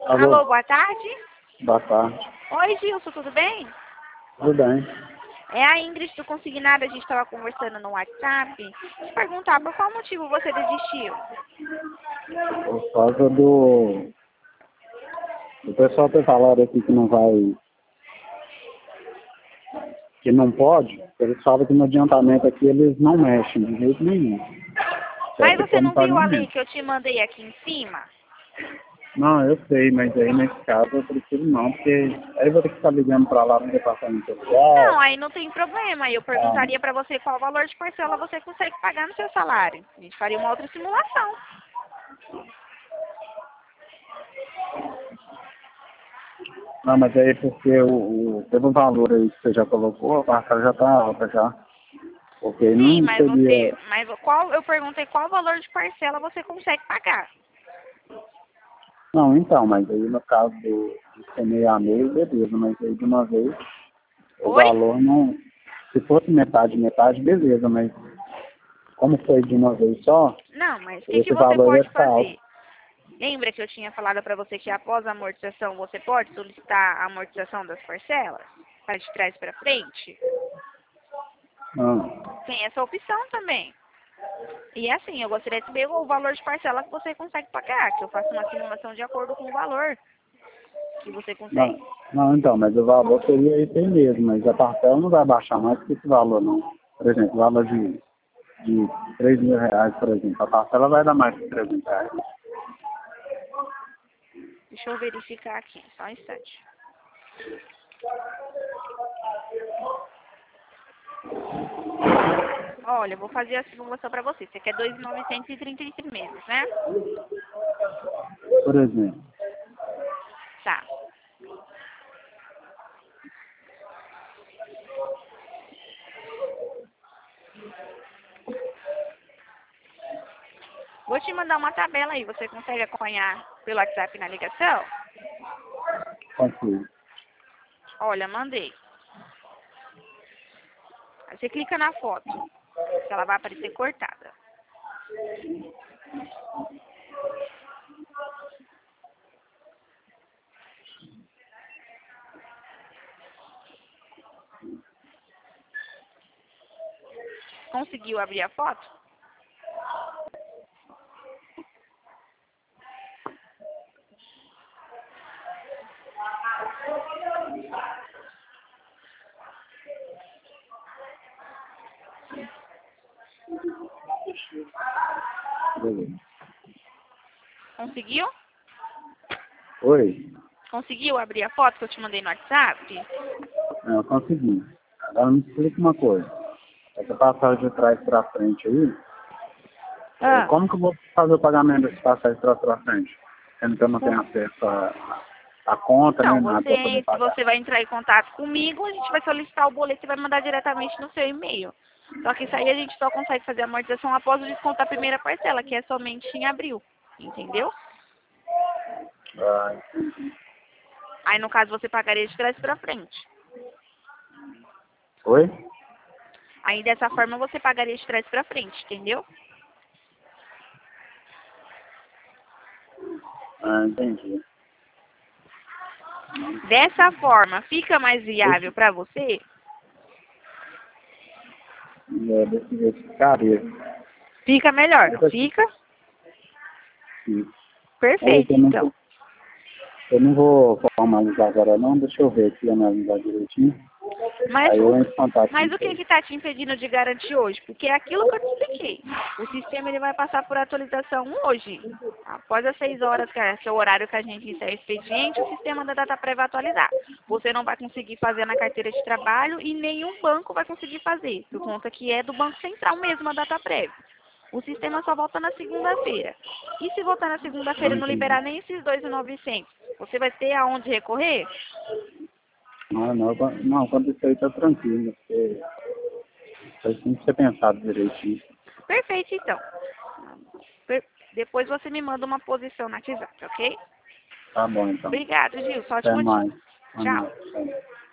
Alô? Alô, boa tarde. Boa tarde. Oi, Gilson, tudo bem? Tudo bem? É a Ingrid do Consignado, a gente estava conversando no WhatsApp. Te perguntar, por qual motivo você desistiu? Por causa do... O pessoal ter falado aqui que não vai... Que não pode. Eles falam que no adiantamento aqui eles não mexem de jeito nenhum. Mas Certo? você Como não viu a pagamento. lei que eu te mandei aqui em cima? Não, eu sei, mas aí nesse caso eu prefiro não, porque aí eu vou ter que ficar ligando pra lá no departamento Não, social. aí não tem problema. Eu perguntaria para você qual valor de parcela você consegue pagar no seu salário. A gente faria uma outra simulação. Não, mas aí porque pelo valor aí que você já colocou, a parcela já tá alta já. Porque Sim, não seria... eu perguntei qual valor de parcela você consegue pagar. Não, então, mas aí no caso de ser meio a meio, beleza, mas aí de uma vez o Oi? valor não... Se fosse metade, metade, beleza, mas como foi de uma vez só, Não, mas o que esse você valor ia pode ficar alto. fazer? Lembra que eu tinha falado para você que após a amortização você pode solicitar a amortização das parcelas? Para de trás para frente? Não. Tem essa opção também. E assim, eu gostaria de saber o valor de parcela que você consegue pagar, que eu faço uma simulação de acordo com o valor que você consegue. Não, então, mas o valor seria esse aí mesmo, mas a parcela não vai baixar mais que esse valor, não. Por exemplo, o valor de 3 mil reais, por exemplo, a parcela vai dar mais que 3 mil reais. Deixa eu verificar aqui, só um instante. Olha, eu vou fazer a simulação para você. Você quer 2.933 meses, né? Por exemplo. Tá. Vou te mandar uma tabela aí. Você consegue acompanhar pelo WhatsApp na ligação? Consigo. Olha, mandei. Aí você clica na foto, que ela vai aparecer cortada. Conseguiu abrir a foto? Beleza. Conseguiu? Oi? Conseguiu abrir a foto que eu te mandei no WhatsApp? Não, eu consegui. Agora me explica uma coisa. Essa passagem de trás para frente aí, Ah, como que eu vou fazer o pagamento desse passagem de trás para frente? Sendo que eu não tenho acesso à conta, nem então, nada para poder pagar. você vai entrar em contato comigo, a gente vai solicitar o boleto e vai mandar diretamente no seu e-mail. Só que isso aí a gente só consegue fazer a amortização após o desconto da primeira parcela, que é somente em abril. Entendeu? Ah, Aí, no caso, você pagaria de trás para frente. oi? Aí, dessa forma, você pagaria de trás para frente, entendeu? Ah, entendi. Dessa forma, fica mais viável para você? Desse jeito ficaria. Fica melhor, não fica? Sim. Perfeito, então. Eu não vou formalizar agora não, deixa eu ver aqui, analisar direitinho. Mas Aí o, eu entro em contato com mas o que você. está te impedindo de garantir hoje? Porque é aquilo que eu te expliquei. O sistema ele vai passar por atualização hoje. Após as 6 horas, que é o horário que a gente encerra o expediente, o sistema da DataPrev vai atualizar. Você não vai conseguir fazer na carteira de trabalho e nenhum banco vai conseguir fazer, por conta que é do Banco Central mesmo a DataPrev. O sistema só volta na segunda-feira. E se voltar na segunda-feira Não e não entendi. liberar nem esses 2.900, você vai ter aonde recorrer? Não, quando isso aí tá tranquilo, porque isso tem que ser pensado direitinho. Perfeito, então. Depois você me manda uma posição no WhatsApp, ok? Tá bom, então. Obrigado, Gil. Até Ótimo dia. mais. Tchau. Até mais.